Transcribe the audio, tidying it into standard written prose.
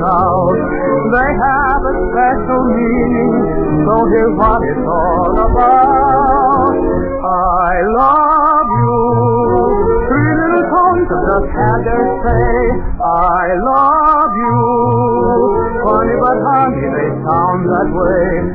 out. They have a special meaning, so here's what it's all about. I love you. Three little tones have just had their say. I love you. Funny but honey, they sound that way.